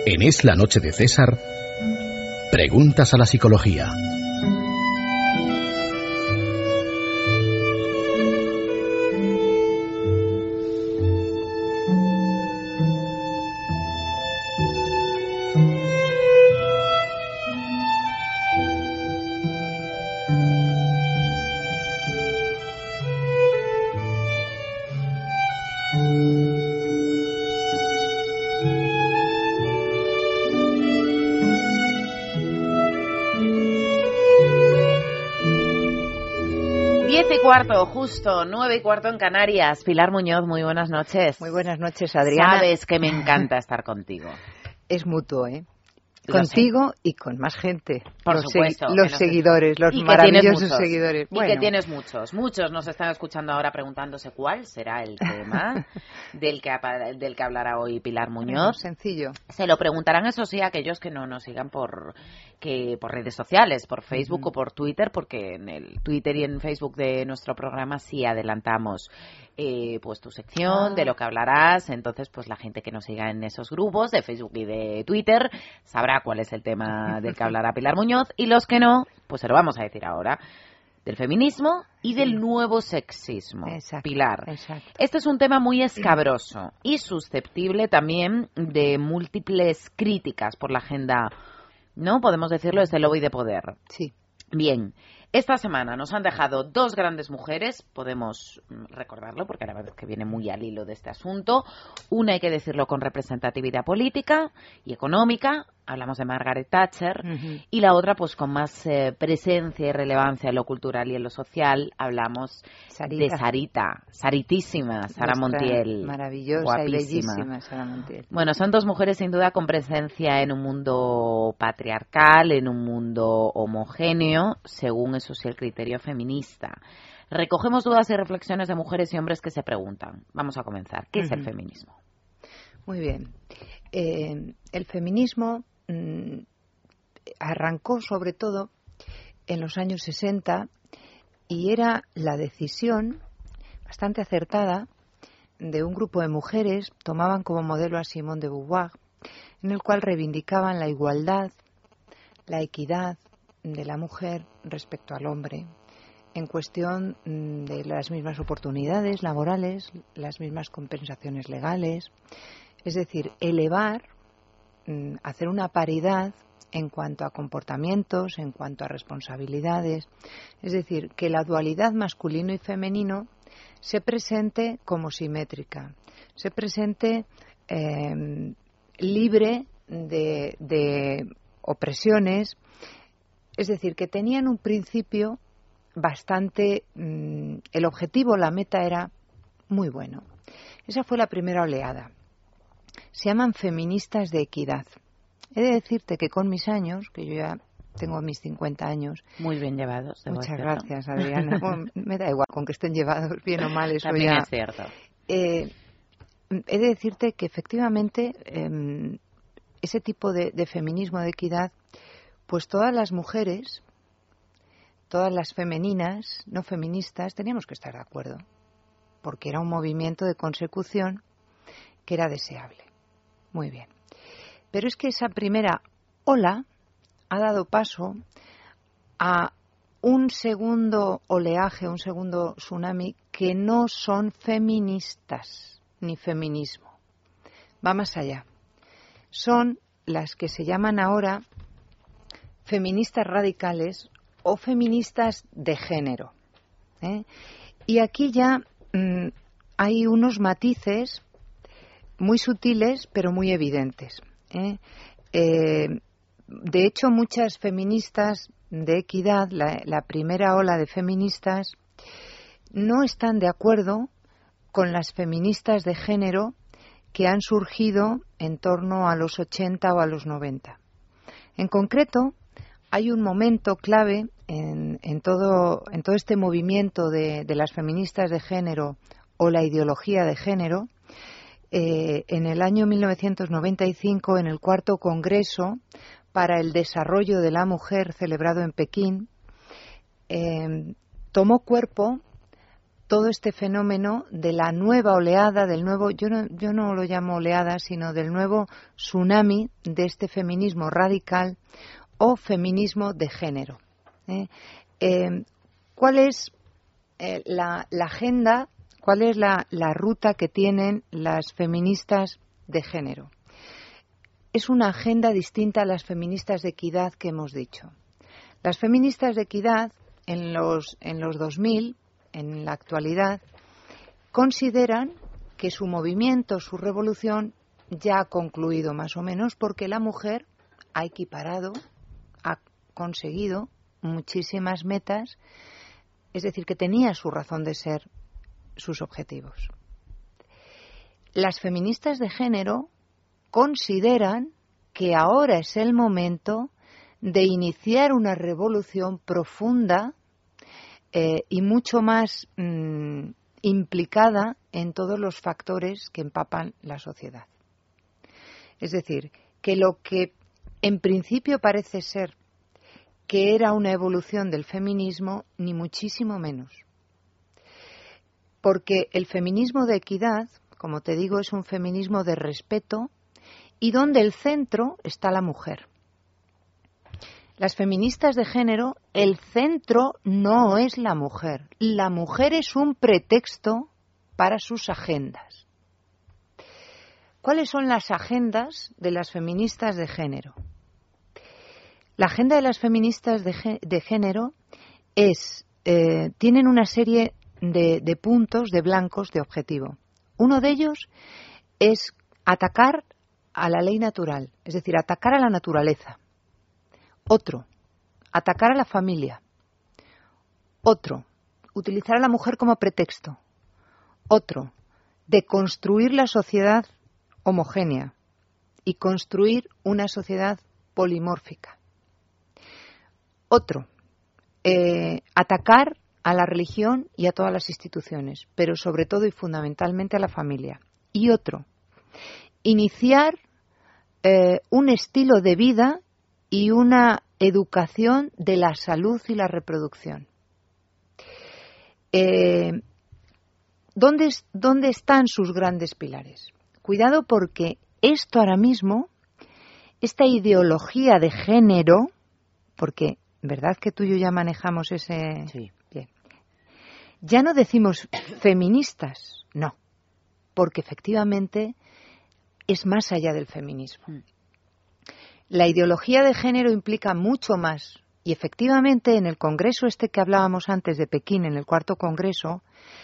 En Es la Noche de César, preguntas a la psicología. Justo 9:15 en Canarias. Pilar Muñoz, muy buenas noches. Muy buenas noches, Adriana. Sabes que me encanta estar contigo. Es mutuo, ¿eh? Contigo y con más gente. Por supuesto. Los seguidores, los maravillosos seguidores. Y que tienes muchos. Muchos nos están escuchando ahora preguntándose cuál será el tema del que hablará hoy Pilar Muñoz. Sencillo. Se lo preguntarán, eso sí, a aquellos que no nos sigan por redes sociales, por Facebook o por Twitter, porque en el Twitter y en Facebook de nuestro programa sí adelantamos pues tu sección, de lo que hablarás. Entonces, pues la gente que nos siga en esos grupos de Facebook y de Twitter sabrá cuál es el tema del que hablará Pilar Muñoz, y los que no, pues se lo vamos a decir ahora. Del feminismo y del nuevo sexismo. Exacto, Pilar. Exacto. Este es un tema muy escabroso y susceptible también de múltiples críticas por la agenda, ¿no? Podemos decirlo, desde el lobby de poder. Sí. Bien. Esta semana nos han dejado dos grandes mujeres, podemos recordarlo porque a la vez que viene muy al hilo de este asunto. Una, hay que decirlo, con representatividad política y económica, hablamos de Margaret Thatcher, y la otra pues con más presencia y relevancia en lo cultural y en lo social, hablamos de Saritísima, Sara Montiel. Maravillosa, guapísima y bellísima Sara Montiel. Bueno, son dos mujeres sin duda con presencia en un mundo patriarcal, en un mundo homogéneo, según eso sí el criterio feminista. Recogemos dudas y reflexiones de mujeres y hombres que se preguntan. Vamos a comenzar. ¿Qué es el feminismo? Muy bien. El feminismo arrancó sobre todo en los años 60 y era la decisión bastante acertada de un grupo de mujeres, tomaban como modelo a Simone de Beauvoir, en el cual reivindicaban la igualdad, la equidad de la mujer respecto al hombre, en cuestión de las mismas oportunidades laborales, las mismas compensaciones legales, es decir, elevar, hacer una paridad en cuanto a comportamientos, en cuanto a responsabilidades, es decir, que la dualidad masculino y femenino se presente como simétrica, se presente libre de opresiones, es decir, que tenían un principio bastante, el objetivo, la meta era muy bueno. Esa fue la primera oleada. Se llaman feministas de equidad. He de decirte que con mis años, que yo ya tengo mis 50 años... Muy bien llevados. Muchas gracias, Adriana. Bueno, me da igual, con que estén llevados bien o mal, eso también ya... es cierto. He de decirte que efectivamente ese tipo de feminismo de equidad, pues todas las mujeres, todas las femeninas, no feministas, teníamos que estar de acuerdo, porque era un movimiento de consecución que era deseable. Muy bien. Pero es que esa primera ola ha dado paso a un segundo oleaje, un segundo tsunami, que no son feministas ni feminismo. Va más allá. Son las que se llaman ahora feministas radicales o feministas de género. Y aquí ya hay unos matices muy sutiles pero muy evidentes. De hecho, muchas feministas de equidad, la primera ola de feministas, no están de acuerdo con las feministas de género que han surgido en torno a los 80 o a los 90. En concreto, hay un momento clave en todo este movimiento de las feministas de género o la ideología de género. En el año 1995, en el cuarto Congreso para el Desarrollo de la Mujer, celebrado en Pekín, tomó cuerpo todo este fenómeno de la nueva oleada, del nuevo, yo no lo llamo oleada, sino del nuevo tsunami de este feminismo radical o feminismo de género. ¿Cuál es la agenda, cuál es la ruta que tienen las feministas de género? Es una agenda distinta a las feministas de equidad que hemos dicho. Las feministas de equidad en los 2000, en la actualidad, consideran que su movimiento, su revolución, ya ha concluido más o menos porque la mujer ha equiparado, ha conseguido muchísimas metas, es decir, que tenía su razón de ser, sus objetivos. Las feministas de género consideran que ahora es el momento de iniciar una revolución profunda y mucho más implicada en todos los factores que empapan la sociedad. Es decir, que lo que en principio parece ser que era una evolución del feminismo, ni muchísimo menos. Porque el feminismo de equidad, como te digo, es un feminismo de respeto y donde el centro está la mujer. Las feministas de género, el centro no es la mujer. La mujer es un pretexto para sus agendas. ¿Cuáles son las agendas de las feministas de género? La agenda de las feministas de género tienen una serie de puntos, de blancos, de objetivo. Uno de ellos es atacar a la ley natural, es decir, atacar a la naturaleza. Otro, atacar a la familia. Otro, utilizar a la mujer como pretexto. Otro, deconstruir la sociedad homogénea y construir una sociedad polimórfica. Otro, atacar a la religión y a todas las instituciones, pero sobre todo y fundamentalmente a la familia. Y otro, iniciar un estilo de vida y una educación de la salud y la reproducción. ¿Dónde están sus grandes pilares? Cuidado porque esto ahora mismo, esta ideología de género, porque ¿verdad que tú y yo ya manejamos ese? Sí. Bien. Ya no decimos feministas, no, porque efectivamente es más allá del feminismo. La ideología de género implica mucho más y efectivamente en el congreso que hablábamos antes de Pekín, en el 4º congreso,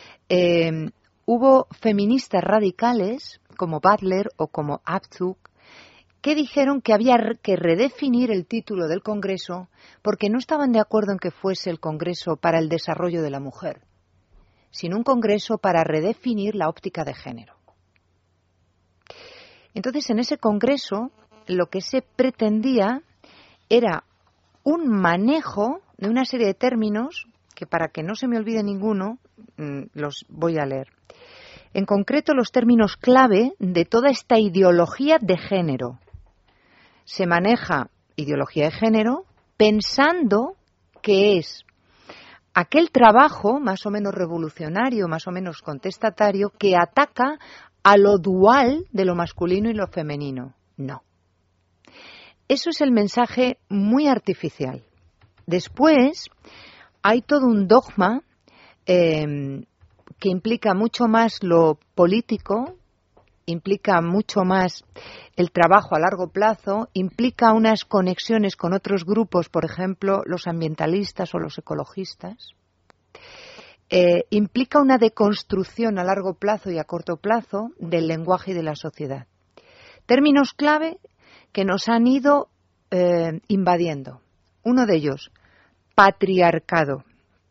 hubo feministas radicales como Butler o como Abzug que dijeron que había que redefinir el título del congreso porque no estaban de acuerdo en que fuese el congreso para el desarrollo de la mujer, sino un congreso para redefinir la óptica de género. Entonces, en ese congreso, lo que se pretendía era un manejo de una serie de términos que, para que no se me olvide ninguno, los voy a leer. En concreto, los términos clave de toda esta ideología de género. Se maneja ideología de género pensando que es aquel trabajo más o menos revolucionario, más o menos contestatario, que ataca a lo dual de lo masculino y lo femenino. No. Eso es el mensaje muy artificial. Después hay todo un dogma que implica mucho más lo político, implica mucho más el trabajo a largo plazo, implica unas conexiones con otros grupos, por ejemplo, los ambientalistas o los ecologistas. Implica una deconstrucción a largo plazo y a corto plazo del lenguaje y de la sociedad. Términos clave que nos han ido invadiendo. Uno de ellos, patriarcado.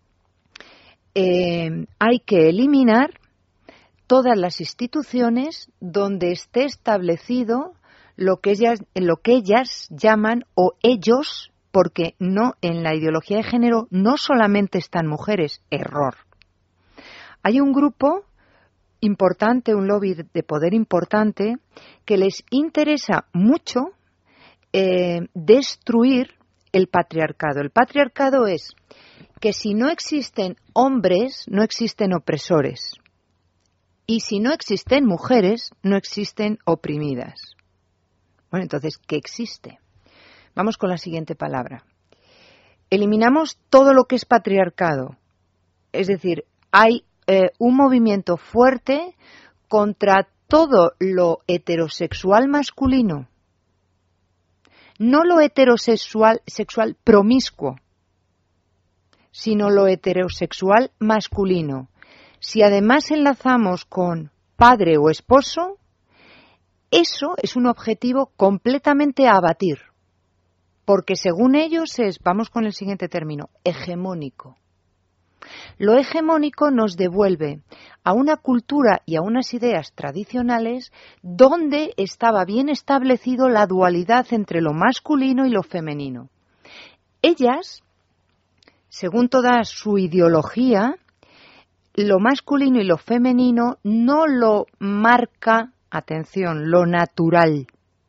Hay que eliminar todas las instituciones donde esté establecido lo que ellas llaman, o ellos, porque no, en la ideología de género no solamente están mujeres, error. Hay un grupo importante, un lobby de poder importante, que les interesa mucho destruir el patriarcado. El patriarcado es que si no existen hombres, no existen opresores. Y si no existen mujeres, no existen oprimidas. Bueno, entonces, ¿qué existe? Vamos con la siguiente palabra. Eliminamos todo lo que es patriarcado. Es decir, hay un movimiento fuerte contra todo lo heterosexual masculino. No lo heterosexual promiscuo, sino lo heterosexual masculino. Si además enlazamos con padre o esposo, eso es un objetivo completamente a abatir, porque según ellos vamos con el siguiente término, hegemónico. Lo hegemónico nos devuelve a una cultura y a unas ideas tradicionales donde estaba bien establecido la dualidad entre lo masculino y lo femenino. Ellas, según toda su ideología, lo masculino y lo femenino no lo marca, atención, lo natural,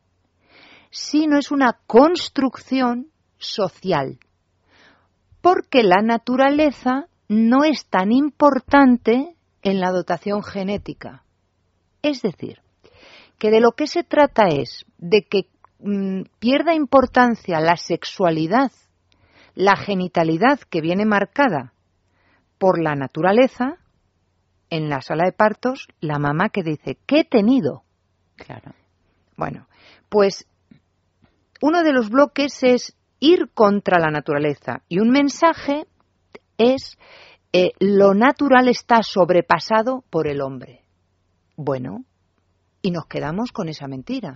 sino es una construcción social, porque la naturaleza no es tan importante en la dotación genética. Es decir, que de lo que se trata es de que pierda importancia la sexualidad, la genitalidad que viene marcada por la naturaleza. En la sala de partos, la mamá que dice, ¿qué he tenido? Claro. Bueno, pues uno de los bloques es ir contra la naturaleza y un mensaje es lo natural está sobrepasado por el hombre. Bueno, y nos quedamos con esa mentira.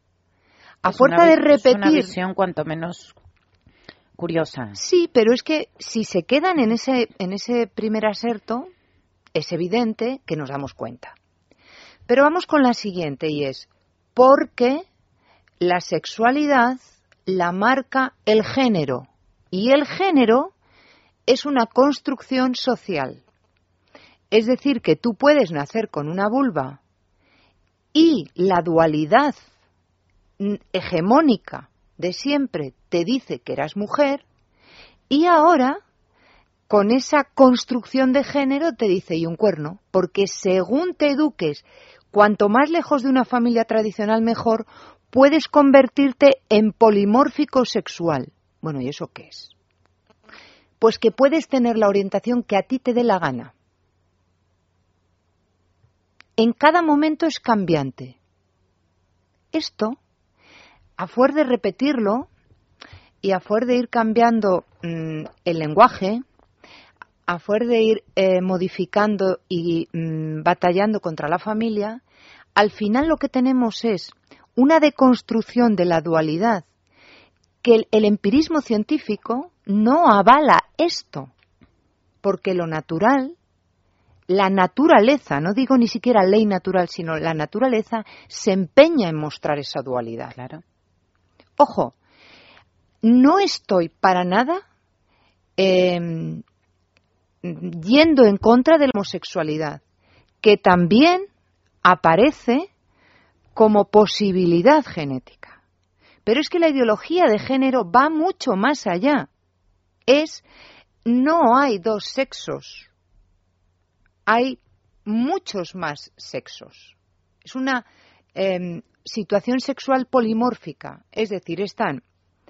A fuerza de repetir... Es una visión cuanto menos curiosa. Sí, pero es que si se quedan en ese primer aserto, es evidente que nos damos cuenta. Pero vamos con la siguiente y es, porque la sexualidad la marca el género y el género es una construcción social. Es decir, que tú puedes nacer con una vulva y la dualidad hegemónica de siempre te dice que eras mujer y ahora con esa construcción de género te dice y un cuerno, porque según te eduques, cuanto más lejos de una familia tradicional mejor, puedes convertirte en polimórfico sexual. Bueno, ¿y eso qué es? Pues que puedes tener la orientación que a ti te dé la gana. En cada momento es cambiante. Esto, a fuerza de repetirlo y a fuerza de ir cambiando el lenguaje, a fuerza de ir modificando y batallando contra la familia, al final lo que tenemos es una deconstrucción de la dualidad que el empirismo científico no avala esto, porque lo natural, la naturaleza, no digo ni siquiera ley natural, sino la naturaleza se empeña en mostrar esa dualidad. Claro. Ojo, no estoy para nada yendo en contra de la homosexualidad, que también aparece como posibilidad genética. Pero es que la ideología de género va mucho más allá. No hay dos sexos, hay muchos más sexos. Es una situación sexual polimórfica, es decir, están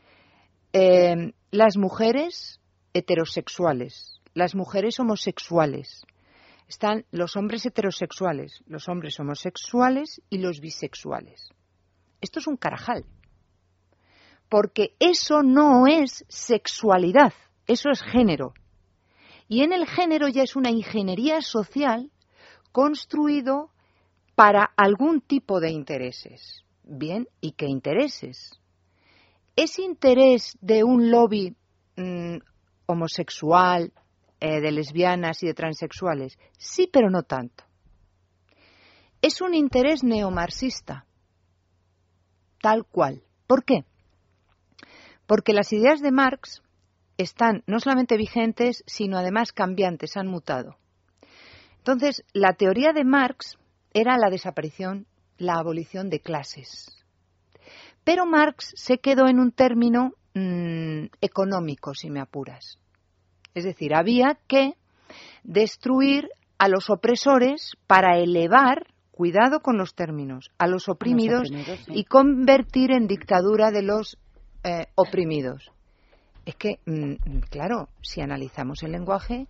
las mujeres heterosexuales, las mujeres homosexuales, están los hombres heterosexuales, los hombres homosexuales y los bisexuales. Esto es un carajal, porque eso no es sexualidad, eso es género. Y en el género ya es una ingeniería social construido para algún tipo de intereses. Bien, ¿y qué intereses? ¿Es interés de un lobby homosexual, de lesbianas y de transexuales? Sí, pero no tanto. Es un interés neomarxista, tal cual. ¿Por qué? Porque las ideas de Marx están no solamente vigentes, sino además cambiantes, han mutado. Entonces, la teoría de Marx era la desaparición, la abolición de clases. Pero Marx se quedó en un término económico, si me apuras. Es decir, había que destruir a los opresores para elevar, cuidado con los términos, a los oprimidos, sí. Y convertir en dictadura de los oprimidos. Es que, claro, si analizamos el lenguaje,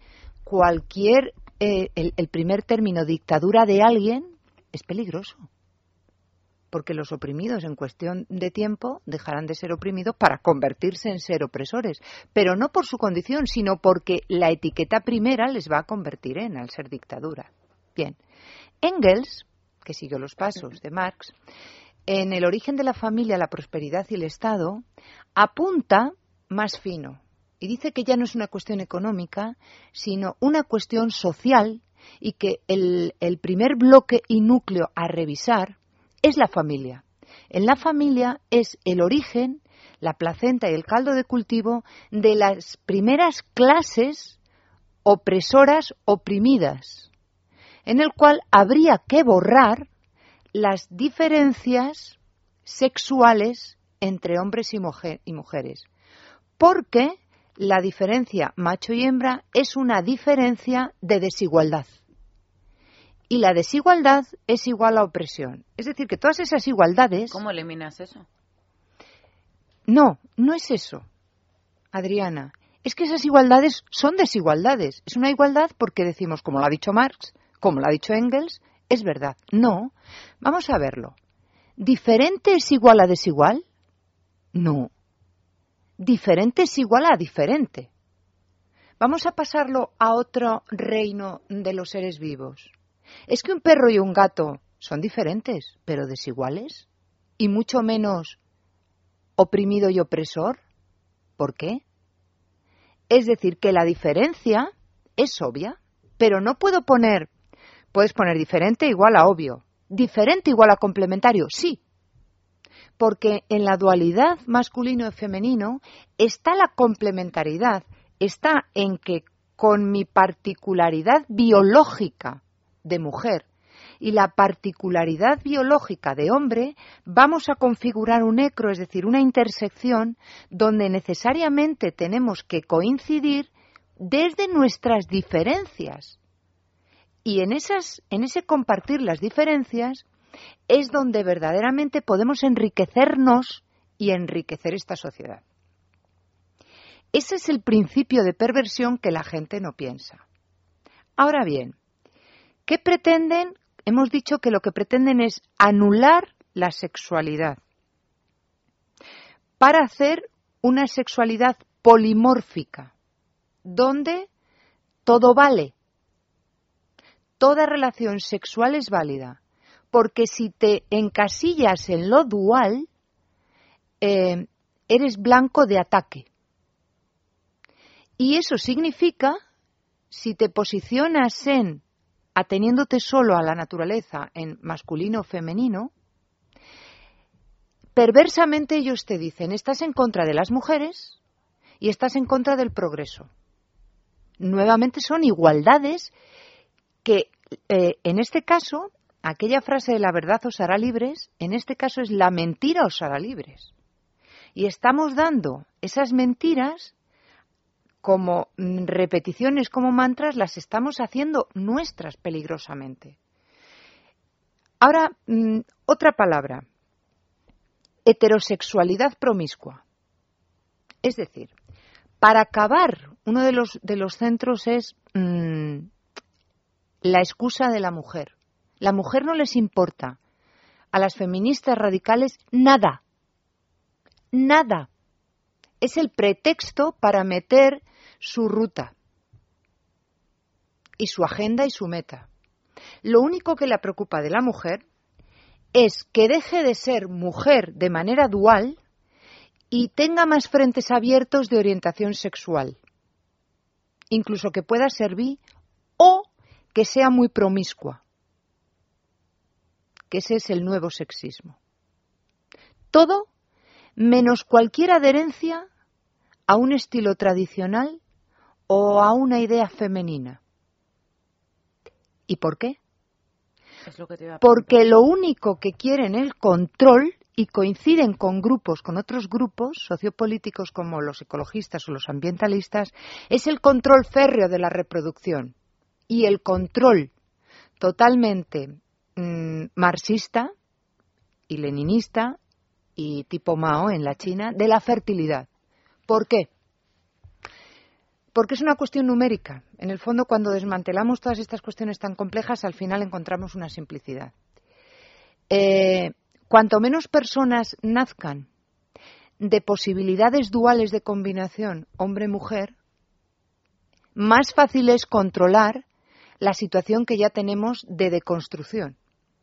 el primer término, dictadura de alguien, es peligroso. Porque los oprimidos en cuestión de tiempo dejarán de ser oprimidos para convertirse en ser opresores. Pero no por su condición, sino porque la etiqueta primera les va a convertir al ser dictadura. Bien, Engels, que siguió los pasos de Marx, en El origen de la familia, la prosperidad y el Estado, apunta más fino y dice que ya no es una cuestión económica, sino una cuestión social, y que el primer bloque y núcleo a revisar es la familia. En la familia es el origen, la placenta y el caldo de cultivo de las primeras clases opresoras oprimidas, en el cual habría que borrar las diferencias sexuales entre hombres y mujeres, porque la diferencia macho y hembra es una diferencia de desigualdad. Y la desigualdad es igual a opresión. Es decir, que todas esas igualdades... ¿Cómo eliminas eso? No es eso, Adriana. Es que esas igualdades son desigualdades. Es una igualdad porque decimos, como lo ha dicho Marx, como lo ha dicho Engels, es verdad. No. Vamos a verlo. ¿Diferente es igual a desigual? No. Diferente es igual a diferente. Vamos a pasarlo a otro reino de los seres vivos. ¿Es que un perro y un gato son diferentes, pero desiguales? ¿Y mucho menos oprimido y opresor? ¿Por qué? Es decir, que la diferencia es obvia, pero no puedo puedes poner diferente igual a obvio, diferente igual a complementario, sí. Porque en la dualidad masculino y femenino está la complementariedad, está en que con mi particularidad biológica de mujer y la particularidad biológica de hombre, vamos a configurar un ecro, es decir, una intersección donde necesariamente tenemos que coincidir desde nuestras diferencias. Y en ese compartir las diferencias es donde verdaderamente podemos enriquecernos y enriquecer esta sociedad. Ese es el principio de perversión que la gente no piensa. Ahora bien, ¿qué pretenden? Hemos dicho que lo que pretenden es anular la sexualidad para hacer una sexualidad polimórfica, donde todo vale. Toda relación sexual es válida, porque si te encasillas en lo dual, eres blanco de ataque. Y eso significa, si te posicionas ateniéndote solo a la naturaleza, en masculino o femenino, perversamente ellos te dicen, estás en contra de las mujeres y estás en contra del progreso. Nuevamente son igualdades que, en este caso, aquella frase de la verdad os hará libres, en este caso es la mentira os hará libres. Y estamos dando esas mentiras como repeticiones, como mantras, las estamos haciendo nuestras peligrosamente. Ahora, otra palabra, heterosexualidad promiscua. Es decir, para acabar, uno de los centros es la excusa de la mujer. La mujer no les importa a las feministas radicales nada. Nada. Es el pretexto para meter su ruta y su agenda y su meta. Lo único que la preocupa de la mujer es que deje de ser mujer de manera dual y tenga más frentes abiertos de orientación sexual. Incluso que pueda ser bi o que sea muy promiscua. Que ese es el nuevo sexismo. Todo menos cualquier adherencia a un estilo tradicional o a una idea femenina. ¿Y por qué? Es lo que te iba a Porque lo único que quieren es control y coinciden con grupos, con otros grupos sociopolíticos como los ecologistas o los ambientalistas, es el control férreo de la reproducción y el control totalmente marxista y leninista y tipo Mao en la China de la fertilidad. ¿Por qué? Porque es una cuestión numérica. En el fondo, cuando desmantelamos todas estas cuestiones tan complejas, al final encontramos una simplicidad. Cuanto menos personas nazcan de posibilidades duales de combinación hombre-mujer, más fácil es controlar la situación que ya tenemos de deconstrucción.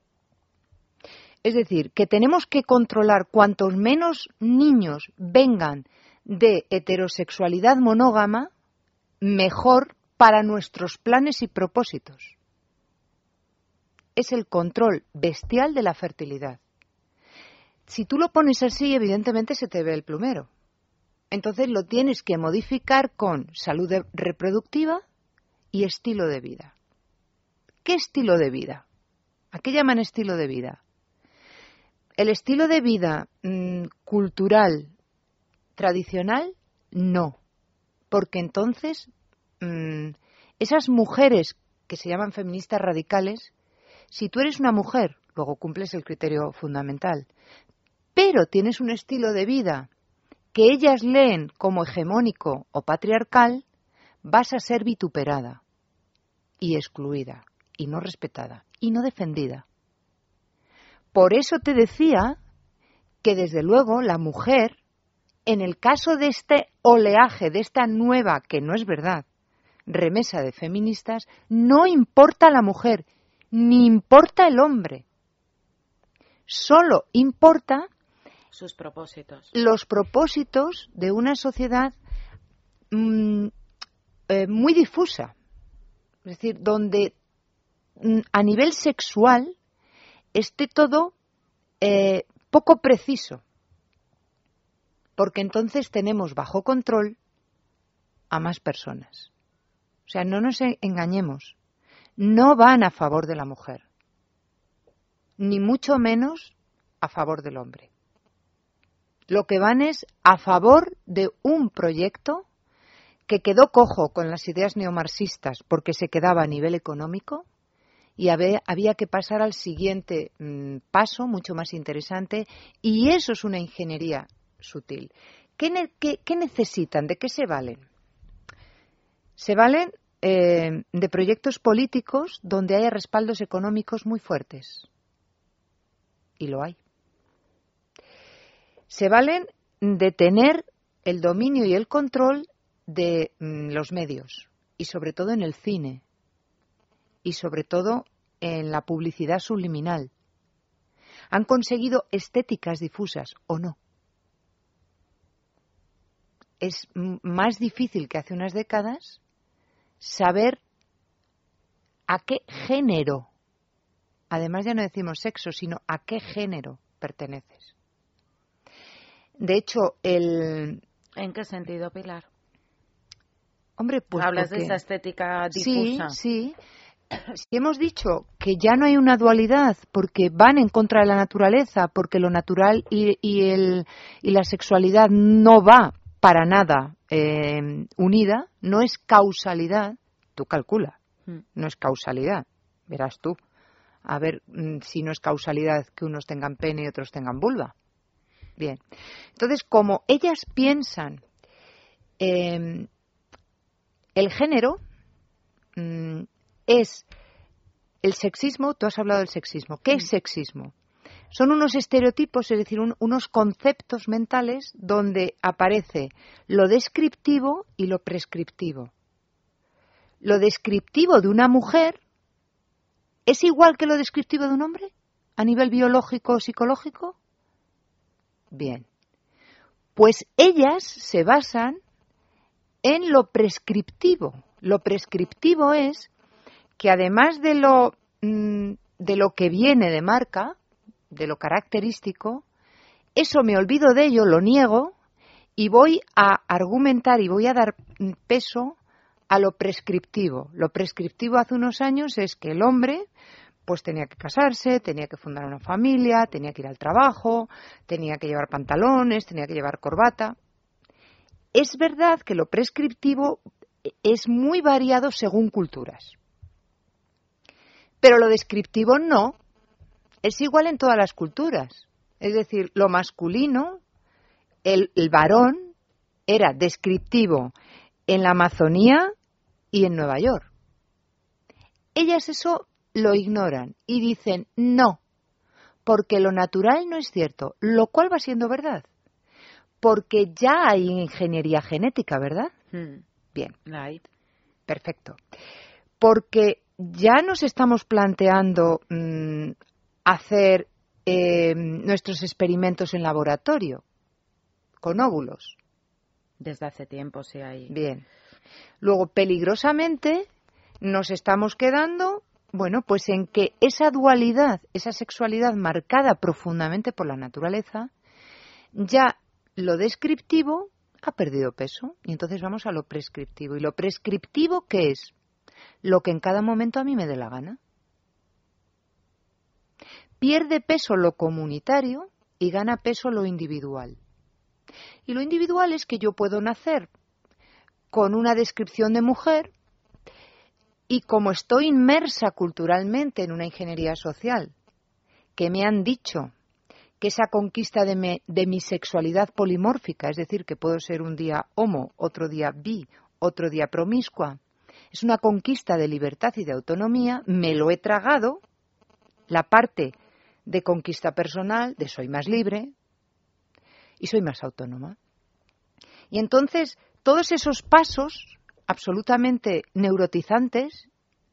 Es decir, que tenemos que controlar cuantos menos niños vengan de heterosexualidad monógama, mejor para nuestros planes y propósitos. Es el control bestial de la fertilidad. Si tú lo pones así, evidentemente se te ve el plumero. Entonces lo tienes que modificar con salud reproductiva y estilo de vida. ¿Qué estilo de vida? ¿A qué llaman estilo de vida? El estilo de vida cultural, tradicional, no. Porque entonces esas mujeres que se llaman feministas radicales, si tú eres una mujer, luego cumples el criterio fundamental, pero tienes un estilo de vida que ellas leen como hegemónico o patriarcal, vas a ser vituperada y excluida y no respetada y no defendida. Por eso te decía que desde luego la mujer, en el caso de este oleaje, de esta nueva, que no es verdad, remesa de feministas, no importa la mujer, ni importa el hombre. Solo importa sus propósitos. Los propósitos de una sociedad muy difusa. Es decir, donde a nivel sexual esté todo poco preciso. Porque entonces tenemos bajo control a más personas. O sea, no nos engañemos. No van a favor de la mujer. Ni mucho menos a favor del hombre. Lo que van es a favor de un proyecto que quedó cojo con las ideas neomarxistas porque se quedaba a nivel económico y había que pasar al siguiente paso, mucho más interesante, y eso es una ingeniería sutil. ¿Qué necesitan? ¿De qué se valen? Se valen de proyectos políticos donde haya respaldos económicos muy fuertes. Y lo hay. Se valen de tener el dominio y el control de los medios, y sobre todo en el cine, y sobre todo en la publicidad subliminal. Han conseguido estéticas difusas, ¿o no? Es más difícil que hace unas décadas saber a qué género, además ya no decimos sexo, sino a qué género perteneces. De hecho, ¿En qué sentido, Pilar? Hombre, pues hablas de esa estética difusa. Sí. Si hemos dicho que ya no hay una dualidad porque van en contra de la naturaleza, porque lo natural y la sexualidad no va para nada unida, no es causalidad, tú calcula, no es causalidad, verás tú. A ver si no es causalidad que unos tengan pene y otros tengan vulva. Bien, entonces como ellas piensan el género es el sexismo. Tú has hablado del sexismo. ¿Qué es sexismo? Son unos estereotipos, es decir, unos conceptos mentales donde aparece lo descriptivo y lo prescriptivo. Lo descriptivo de una mujer es igual que lo descriptivo de un hombre a nivel biológico o psicológico. Bien, pues ellas se basan en lo prescriptivo. Lo prescriptivo es que además de lo que viene de marca, de lo característico, eso me olvido de ello, lo niego y voy a argumentar y voy a dar peso a lo prescriptivo. Lo prescriptivo hace unos años es que el hombre pues tenía que casarse, tenía que fundar una familia, tenía que ir al trabajo, tenía que llevar pantalones, tenía que llevar corbata. Es verdad que lo prescriptivo es muy variado según culturas. Pero lo descriptivo no. Es igual en todas las culturas. Es decir, lo masculino, el varón, era descriptivo en la Amazonía y en Nueva York. Ellas eso lo ignoran y dicen no, porque lo natural no es cierto, lo cual va siendo verdad. Porque ya hay ingeniería genética, ¿verdad? Bien. Right. Perfecto. Porque ya nos estamos planteando hacer nuestros experimentos en laboratorio con óvulos. Desde hace tiempo sí hay. Bien. Luego, peligrosamente, nos estamos quedando, bueno, pues en que esa dualidad, esa sexualidad marcada profundamente por la naturaleza, ya lo descriptivo ha perdido peso. Y entonces vamos a lo prescriptivo. ¿Y lo prescriptivo qué es? Lo que en cada momento a mí me dé la gana. Pierde peso lo comunitario y gana peso lo individual. Y lo individual es que yo puedo nacer con una descripción de mujer y como estoy inmersa culturalmente en una ingeniería social que me han dicho que esa conquista de mi sexualidad polimórfica, es decir, que puedo ser un día homo, otro día bi, otro día promiscua, es una conquista de libertad y de autonomía, me lo he tragado, la parte de conquista personal, de soy más libre y soy más autónoma. Y entonces, todos esos pasos absolutamente neurotizantes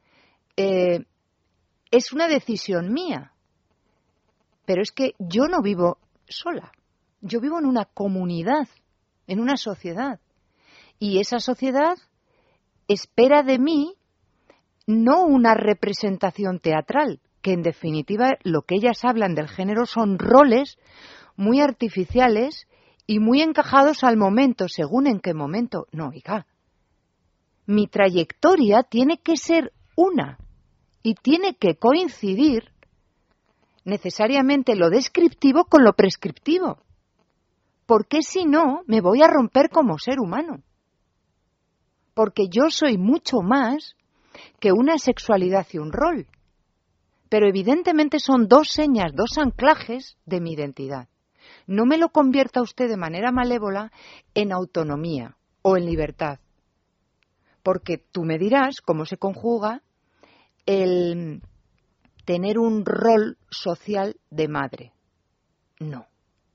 es una decisión mía. Pero es que yo no vivo sola. Yo vivo en una comunidad, en una sociedad. Y esa sociedad espera de mí no una representación teatral, que en definitiva lo que ellas hablan del género son roles muy artificiales y muy encajados al momento, según en qué momento. No, oiga, mi trayectoria tiene que ser una y tiene que coincidir necesariamente lo descriptivo con lo prescriptivo. Porque si no, me voy a romper como ser humano. Porque yo soy mucho más que una sexualidad y un rol. Pero evidentemente son dos señas, dos anclajes de mi identidad. No me lo convierta usted de manera malévola en autonomía o en libertad. Porque tú me dirás cómo se conjuga el tener un rol social de madre. No.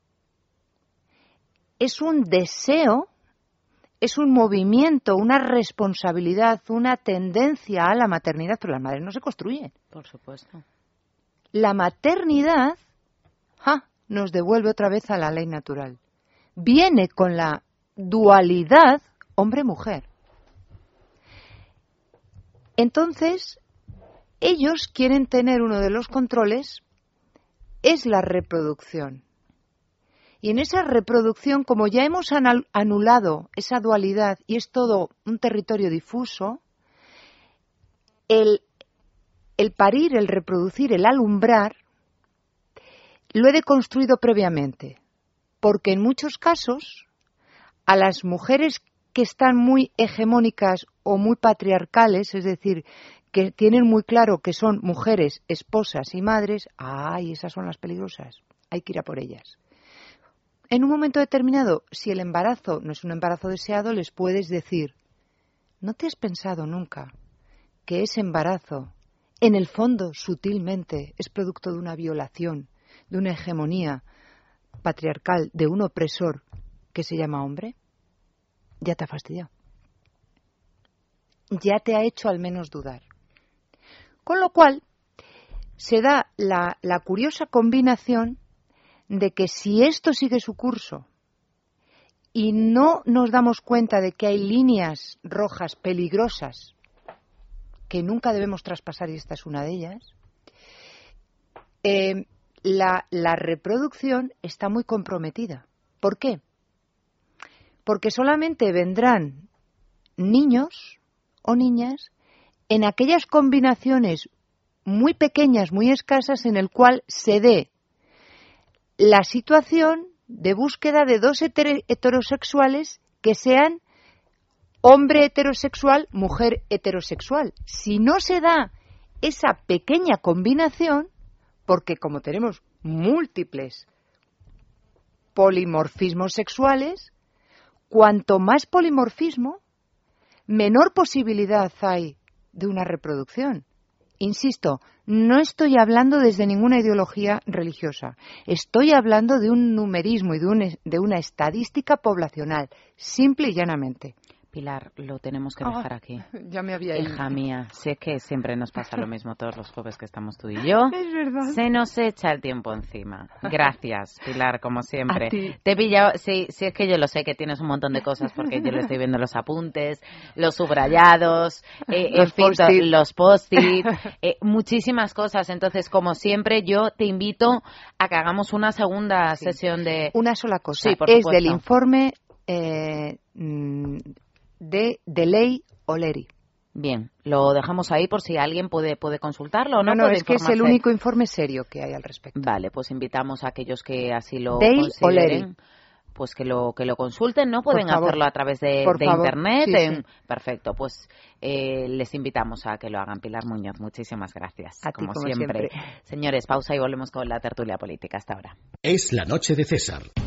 Es un deseo, es un movimiento, una responsabilidad, una tendencia a la maternidad, pero las madres no se construyen. Por supuesto. La maternidad nos devuelve otra vez a la ley natural. Viene con la dualidad hombre-mujer. Entonces, ellos quieren tener uno de los controles, es la reproducción. Y en esa reproducción, como ya hemos anulado esa dualidad y es todo un territorio difuso, el parir, el reproducir, el alumbrar, lo he deconstruido previamente. Porque en muchos casos, a las mujeres que están muy hegemónicas o muy patriarcales, es decir, que tienen muy claro que son mujeres, esposas y madres, esas son las peligrosas, hay que ir a por ellas. En un momento determinado, si el embarazo no es un embarazo deseado, les puedes decir, ¿no te has pensado nunca que ese embarazo, en el fondo, sutilmente, es producto de una violación, de una hegemonía patriarcal, de un opresor que se llama hombre? Ya te ha fastidiado. Ya te ha hecho al menos dudar. Con lo cual, se da la curiosa combinación de que si esto sigue su curso y no nos damos cuenta de que hay líneas rojas peligrosas que nunca debemos traspasar, y esta es una de ellas, la reproducción está muy comprometida. ¿Por qué? Porque solamente vendrán niños o niñas en aquellas combinaciones muy pequeñas, muy escasas, en el cual se dé la situación de búsqueda de dos heterosexuales que sean hombre heterosexual, mujer heterosexual. Si no se da esa pequeña combinación, porque como tenemos múltiples polimorfismos sexuales, cuanto más polimorfismo, menor posibilidad hay de una reproducción. Insisto, no estoy hablando desde ninguna ideología religiosa. Estoy hablando de un numerismo y de una estadística poblacional, simple y llanamente. Pilar, lo tenemos que dejar aquí. Ya me había ido. Hija mía, si es que siempre nos pasa lo mismo todos los jueves que estamos tú y yo. Es verdad. Se nos echa el tiempo encima. Gracias, Pilar, como siempre. A ti. Te he pillado, sí, es que yo lo sé que tienes un montón de cosas porque yo le estoy viendo los apuntes, los subrayados, Los post-it. los post-it, muchísimas cosas. Entonces, como siempre, yo te invito a que hagamos una segunda sesión de... Una sola cosa. Sí, por es supuesto. del informe de ley O'Leary. Bien, lo dejamos ahí por si alguien puede consultarlo o no. No, puede es que es el informarse. único informe serio que hay al respecto. Vale, pues invitamos a aquellos que así lo Dale consideren, O'Leary. pues que lo consulten, ¿no? Pueden Por favor. hacerlo a través de Por favor. internet. Sí, sí. Perfecto, pues les invitamos a que lo hagan. Pilar Muñoz, muchísimas gracias. A ti, como como siempre. siempre. Señores, pausa y volvemos con la tertulia política. Hasta ahora. Es la noche de César.